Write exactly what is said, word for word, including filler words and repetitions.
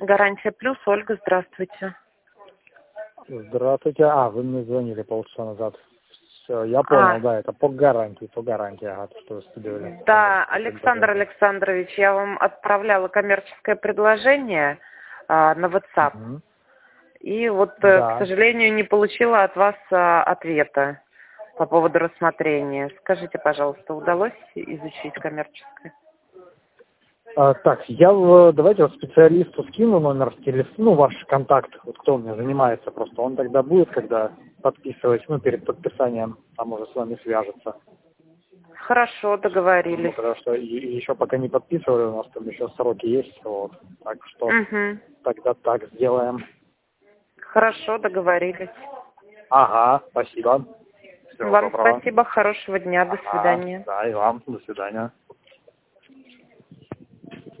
Гарантия плюс, Ольга, здравствуйте. Здравствуйте. А, вы мне звонили полчаса назад. Все, я понял, А, да, это по гарантии, по гарантии, ага, что вы сказали. да, Александр Александрович, я вам отправляла коммерческое предложение а, на WhatsApp. Угу. И вот, Да. к сожалению, не получила от вас а, ответа по поводу рассмотрения. Скажите, пожалуйста, удалось изучить коммерческое? А, так, я в, давайте вот специалисту скину номер телефона, ну, ваш контакт, вот кто у меня занимается просто, он тогда будет, когда подписывать, ну, перед подписанием, там уже с вами свяжется. Хорошо, Ну, договорились. потому что и- и еще пока не подписывали, у нас там еще сроки есть, вот, так что Угу. тогда так сделаем. Хорошо, договорились. Ага, спасибо. Всего Вам доброго. спасибо, хорошего дня, до Ага, свидания. да, и вам, до свидания.